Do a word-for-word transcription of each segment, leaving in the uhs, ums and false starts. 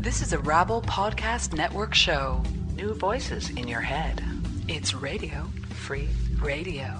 This is a Rabble Podcast Network show. New voices in your head. It's Radio Free Radio.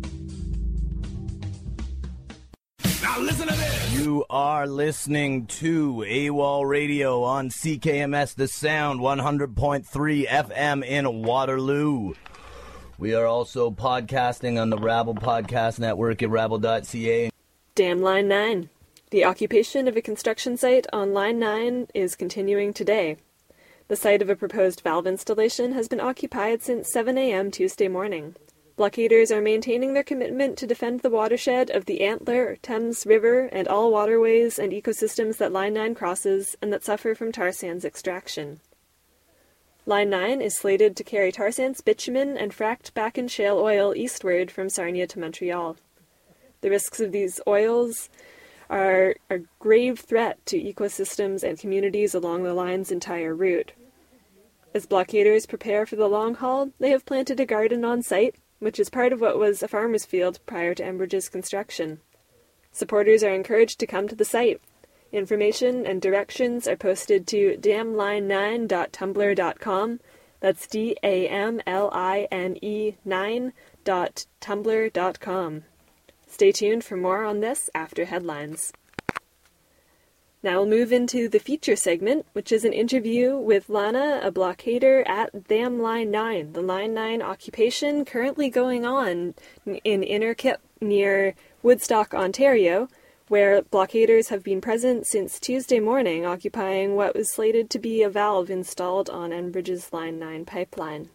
Now listen to this. You are listening to AWOL Radio on C K M S The Sound, one hundred point three F M in Waterloo. We are also podcasting on the Rabble Podcast Network at rabble dot c a. Dam Line nine. The occupation of a construction site on Line nine is continuing today. The site of a proposed valve installation has been occupied since seven a.m. Tuesday morning. Blockaders are maintaining their commitment to defend the watershed of the Antler, Thames River, and all waterways and ecosystems that Line nine crosses and that suffer from tar sands extraction. Line nine is slated to carry tar sands, bitumen, and fracked Bakken shale oil eastward from Sarnia to Montreal. The risks of these oils are a grave threat to ecosystems and communities along the line's entire route. As blockaders prepare for the long haul, they have planted a garden on site, which is part of what was a farmer's field prior to Enbridge's construction. Supporters are encouraged to come to the site. Information and directions are posted to dam line nine dot tumblr dot com. That's D A M L I N E nine dot tumblr dot com. Stay tuned for more on this after headlines. Now we'll move into the feature segment, which is an interview with Lana, a blockader at Dam Line nine, the Line nine occupation currently going on in Innerkip near Woodstock, Ontario, where blockaders have been present since Tuesday morning, occupying what was slated to be a valve installed on Enbridge's Line nine pipeline.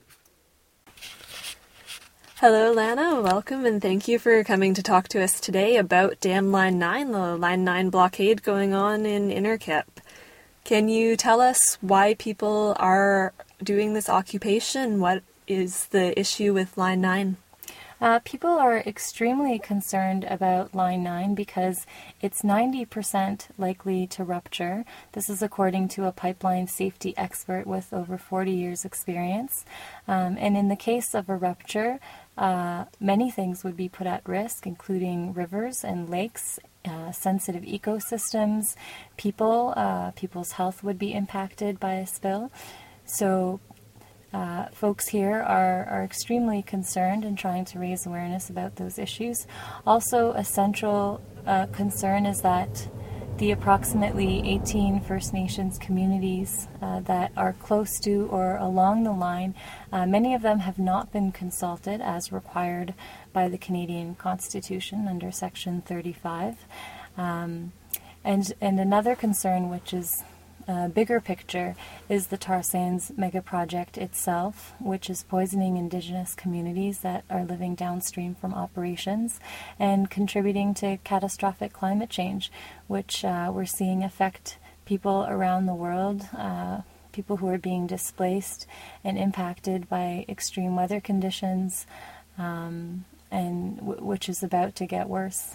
Hello, Lana. Welcome, and thank you for coming to talk to us today about Dam Line nine, the Line nine blockade going on in Innerkip. Can you tell us why people are doing this occupation? What is the issue with Line nine? Uh, people are extremely concerned about Line nine because it's ninety percent likely to rupture. This is according to a pipeline safety expert with over forty years experience. Um, and in the case of a rupture, uh, many things would be put at risk, including rivers and lakes, uh, sensitive ecosystems, people, uh, people's health would be impacted by a spill. So Uh, folks here are, are extremely concerned and trying to raise awareness about those issues. Also, a central uh, concern is that the approximately eighteen First Nations communities uh, that are close to or along the line, uh, many of them have not been consulted as required by the Canadian Constitution under Section thirty-five. Um, and, and another concern, which is Uh, bigger picture, is the tar sands mega project itself, which is poisoning Indigenous communities that are living downstream from operations and contributing to catastrophic climate change, which uh, we're seeing affect people around the world, uh, people who are being displaced and impacted by extreme weather conditions, um, and w- which is about to get worse.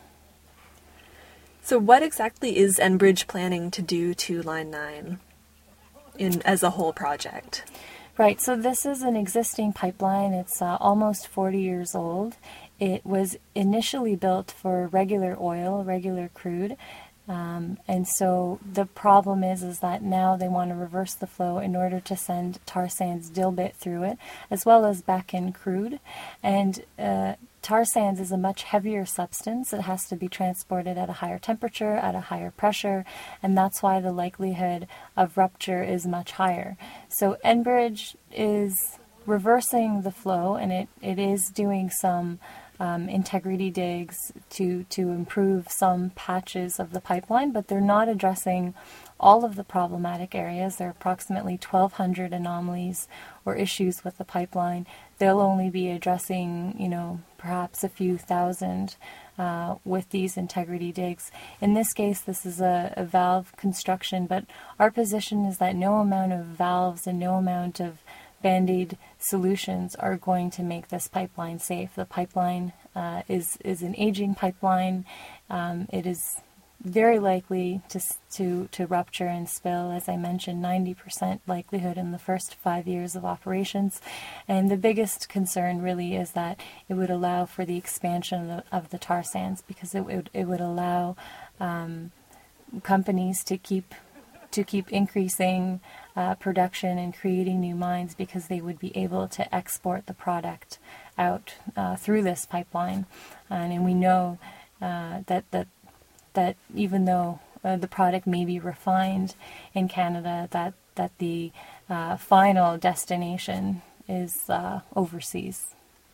So what exactly is Enbridge planning to do to Line nine in as a whole project? Right, so this is an existing pipeline. It's uh, almost forty years old. It was initially built for regular oil, regular crude. Um, and so the problem is, is that now they want to reverse the flow in order to send tar sands dilbit through it, as well as back in crude. And uh, tar sands is a much heavier substance. It has to be transported at a higher temperature, at a higher pressure, and that's why the likelihood of rupture is much higher. So Enbridge is reversing the flow, and it, it is doing some um, integrity digs to, to improve some patches of the pipeline, but they're not addressing all of the problematic areas. There are approximately twelve hundred anomalies or issues with the pipeline. They'll only be addressing, you know, perhaps a few thousand uh, with these integrity digs. In this case, this is a, a valve construction, but our position is that no amount of valves and no amount of Band-Aid solutions are going to make this pipeline safe. The pipeline uh, is, is an aging pipeline. Um, it is very likely to, to, to rupture and spill. As I mentioned, ninety percent likelihood in the first five years of operations. And the biggest concern really is that it would allow for the expansion of the, of the tar sands, because it would, it would allow um, companies to keep to keep increasing uh, production and creating new mines because they would be able to export the product out uh, through this pipeline. And, and we know uh, that, that, that even though uh, the product may be refined in Canada, that, that the uh, final destination is uh, overseas.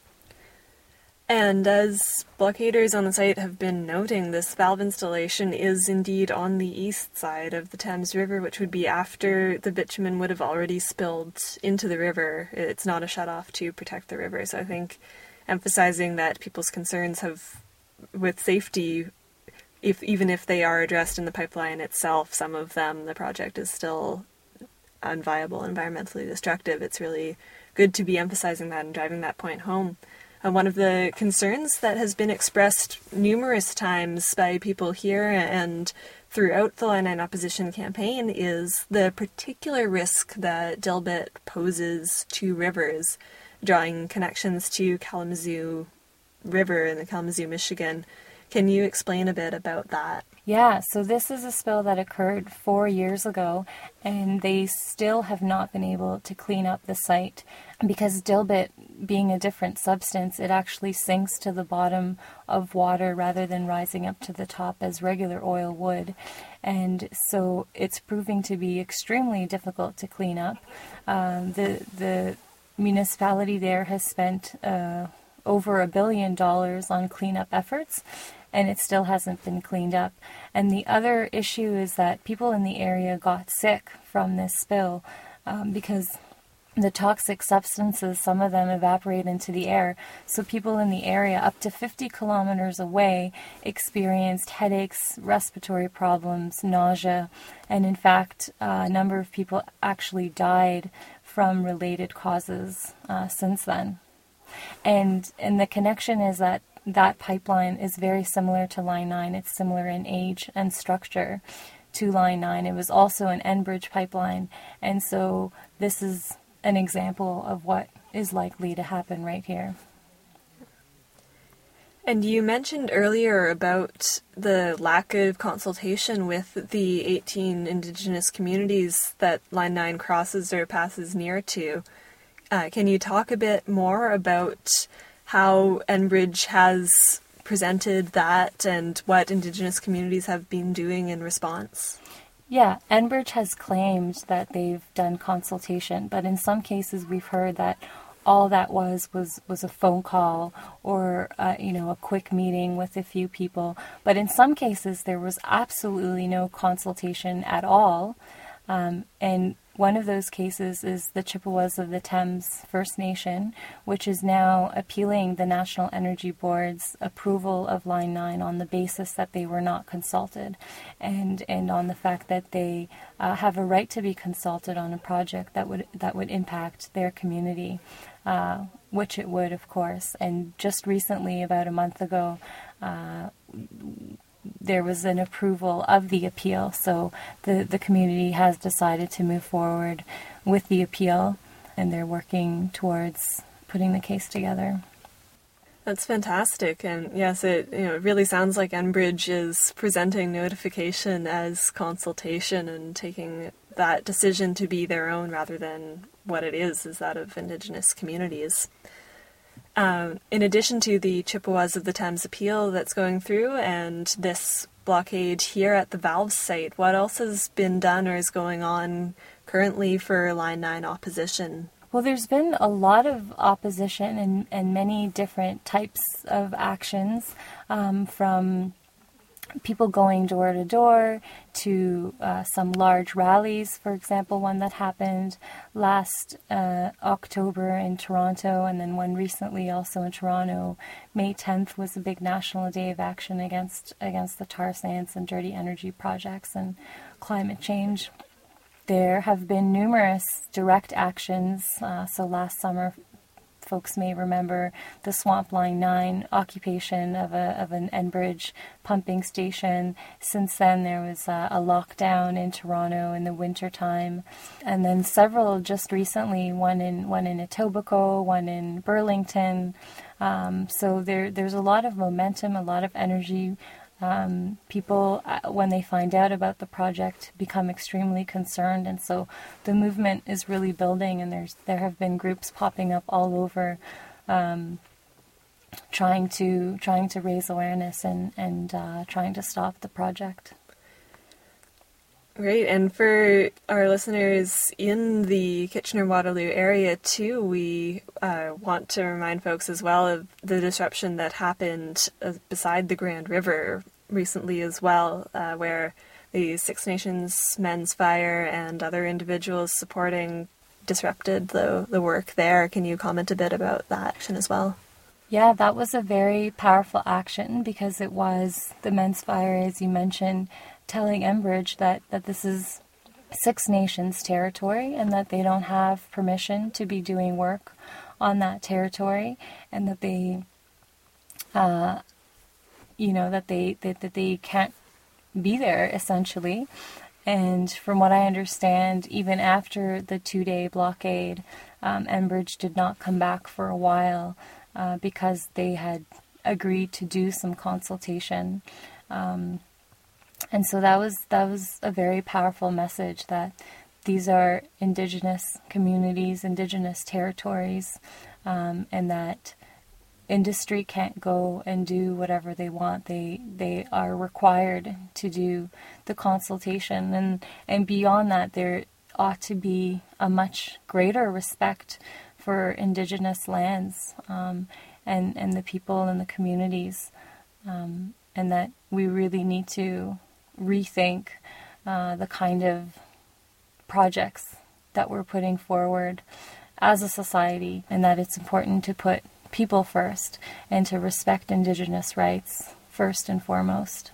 And as blockaders on the site have been noting, this valve installation is indeed on the east side of the Thames River, which would be after the bitumen would have already spilled into the river. It's not a shutoff to protect the river. So I think emphasizing that people's concerns have, with safety, if even if they are addressed in the pipeline itself, some of them, the project is still unviable, environmentally destructive. It's really good to be emphasizing that and driving that point home. Uh, one of the concerns that has been expressed numerous times by people here and throughout the Line nine opposition campaign is the particular risk that Dilbit poses to rivers, drawing connections to Kalamazoo River in the Kalamazoo, Michigan. Can you explain a bit about that? Yeah, so this is a spill that occurred four years ago, and they still have not been able to clean up the site because Dilbit, being a different substance, it actually sinks to the bottom of water rather than rising up to the top as regular oil would. And so it's proving to be extremely difficult to clean up. Um, the, the municipality there has spent uh, over a billion dollars on cleanup efforts, and it still hasn't been cleaned up. And the other issue is that people in the area got sick from this spill um, because the toxic substances, some of them evaporate into the air. So people in the area up to fifty kilometers away experienced headaches, respiratory problems, nausea, and in fact, uh, a number of people actually died from related causes uh, since then. And and the connection is that that pipeline is very similar to Line nine. It's similar in age and structure to Line nine. It was also an Enbridge pipeline. And so this is an example of what is likely to happen right here. And you mentioned earlier about the lack of consultation with the eighteen Indigenous communities that Line nine crosses or passes near to. Uh, can you talk a bit more about how Enbridge has presented that and what Indigenous communities have been doing in response? Yeah, Enbridge has claimed that they've done consultation, but in some cases we've heard that all that was was, was a phone call or uh, you know a quick meeting with a few people. But in some cases there was absolutely no consultation at all, um, and one of those cases is the Chippewas of the Thames First Nation, which is now appealing the National Energy Board's approval of Line nine on the basis that they were not consulted and and on the fact that they uh, have a right to be consulted on a project that would that would impact their community, uh, which it would, of course. And just recently, about a month ago, uh, there was an approval of the appeal, so the, the community has decided to move forward with the appeal, and they're working towards putting the case together. That's fantastic, and yes, it you know it really sounds like Enbridge is presenting notification as consultation and taking that decision to be their own rather than what it is, is that of Indigenous communities. Um, in addition to the Chippewas of the Thames appeal that's going through and this blockade here at the valve site, what else has been done or is going on currently for Line nine opposition? Well, there's been a lot of opposition and, and many different types of actions, um, from people going door to door to uh, some large rallies. For example, one that happened last uh, October in Toronto, and then one recently also in Toronto. May tenth was a big national day of action against against the tar sands and dirty energy projects and climate change. There have been numerous direct actions. Uh, so last summer, folks may remember the Swamp Line nine occupation of a of an Enbridge pumping station. Since then, there was a, a lockdown in Toronto in the winter time, and then several just recently. One in one in Etobicoke, one in Burlington. Um, so there there's a lot of momentum, a lot of energy Um, people, uh, when they find out about the project, become extremely concerned, and so the movement is really building. And there's there have been groups popping up all over, um, trying to trying to raise awareness and and uh, trying to stop the project. Great, and for our listeners in the Kitchener-Waterloo area too, we uh, want to remind folks as well of the disruption that happened uh, beside the Grand River recently as well, uh, where the Six Nations Men's Fire and other individuals supporting disrupted the, the work there. Can you comment a bit about that action as well? Yeah, that was a very powerful action because it was the Men's Fire, as you mentioned, telling Enbridge that, that this is Six Nations territory and that they don't have permission to be doing work on that territory, and that they, uh, you know, that they that, that they can't be there essentially. And from what I understand, even after the two-day blockade, um, Enbridge did not come back for a while uh, because they had agreed to do some consultation. Um, And so that was that was a very powerful message that these are Indigenous communities, Indigenous territories, um, and that industry can't go and do whatever they want. They they are required to do the consultation, and and beyond that, there ought to be a much greater respect for Indigenous lands um, and and the people and the communities, um, and that we really need to rethink uh, the kind of projects that we're putting forward as a society, and that it's important to put people first and to respect Indigenous rights first and foremost.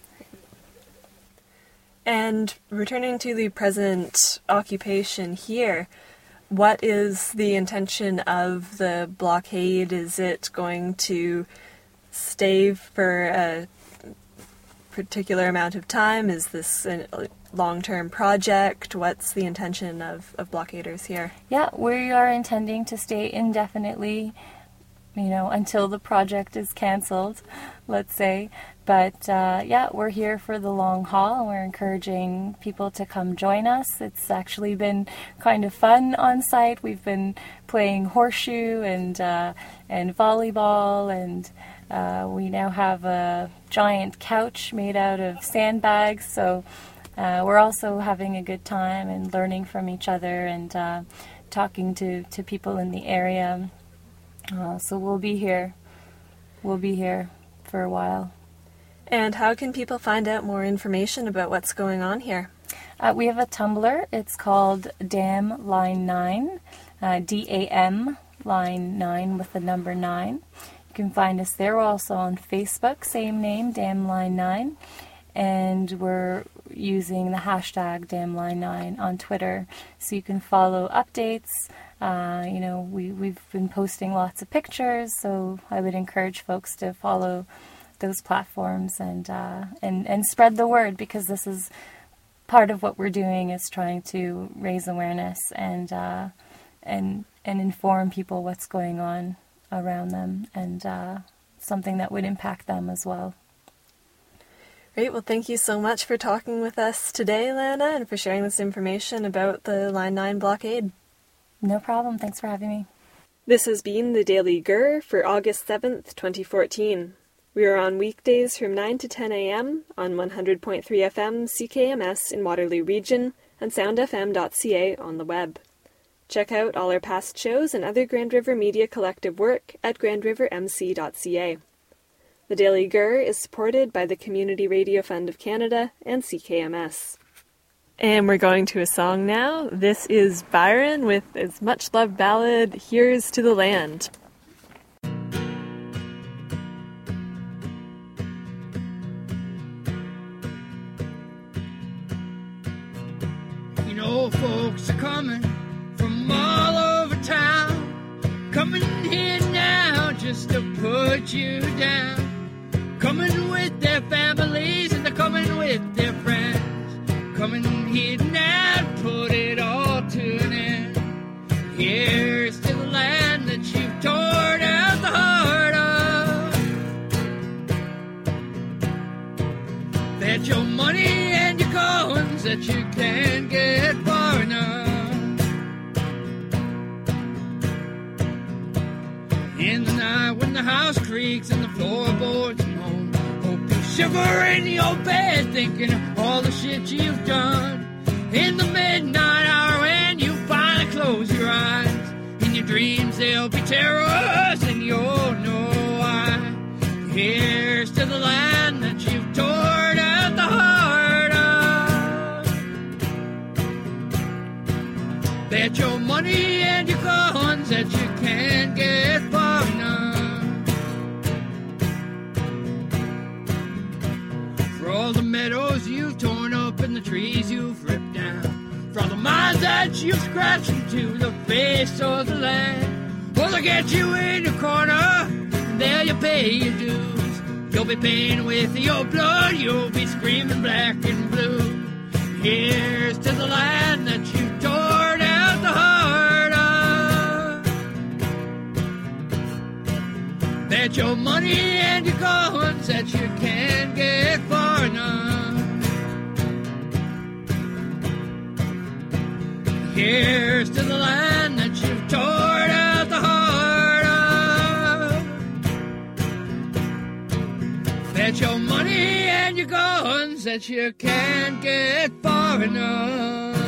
And returning to the present occupation here, what is the intention of the blockade? Is it going to stay for a particular amount of time? Is this a long-term project? What's the intention of, of blockaders here? Yeah, we are intending to stay indefinitely, you know, until the project is cancelled, let's say. But uh, yeah, we're here for the long haul, and we're encouraging people to come join us. It's actually been kind of fun on site. We've been playing horseshoe and uh, and volleyball, and Uh, we now have a giant couch made out of sandbags, so uh, we're also having a good time and learning from each other and uh, talking to, to people in the area. Uh, so we'll be here. We'll be here for a while. And how can people find out more information about what's going on here? Uh, we have a Tumblr. It's called Dam Line nine, uh, D A M Line nine with the number nine. You can find us there. We're also on Facebook, same name, Dam Line nine. And we're using the hashtag Dam Line nine on Twitter. So you can follow updates. Uh, you know, we, we've been posting lots of pictures, so I would encourage folks to follow those platforms and uh, and and spread the word, because this is part of what we're doing, is trying to raise awareness and uh, and and inform people what's going on around them, and uh, something that would impact them as well. Great. Well, thank you so much for talking with us today, Lana, and for sharing this information about the Line nine blockade. No problem. Thanks for having me. This has been the Daily G R for August seventh, twenty fourteen. We are on weekdays from nine to ten a.m. on one hundred point three F M C K M S in Waterloo Region and sound f m dot c a on the web. Check out all our past shows and other Grand River Media Collective work at grand river m c dot c a. The Daily G R is supported by the Community Radio Fund of Canada and C K M S. And we're going to a song now. This is Byron with his much-loved ballad, Here's to the Land. You know, folks are coming from all over town, coming here now just to put you down, coming with their families and they're coming with their friends, coming here now to put it all to an end. Here's to the land that you've torn out the heart of. that you can't get far enough. In the night when the house creaks and the floorboards moan, hope you shiver in your bed thinking of all the shit you've done. In the midnight hour when you finally close your eyes, in your dreams there'll be terrors and you'll know why. Here's to the land that you've torn out the heart of. Bet your money and your guns that you can't get far enough. For all the meadows you've torn up and the trees you've ripped down, for all the mines that you've scratched into the face of the land, well, they'll get you in a corner, and there you pay your dues. You'll be paying with your blood, you'll be screaming black and blue. Here's to the land that you torn out the heart of. Bet your money and your guns that you can't get far enough. Here's to the land that you've torn out the heart of. Bet your money and your guns that you can't get far enough.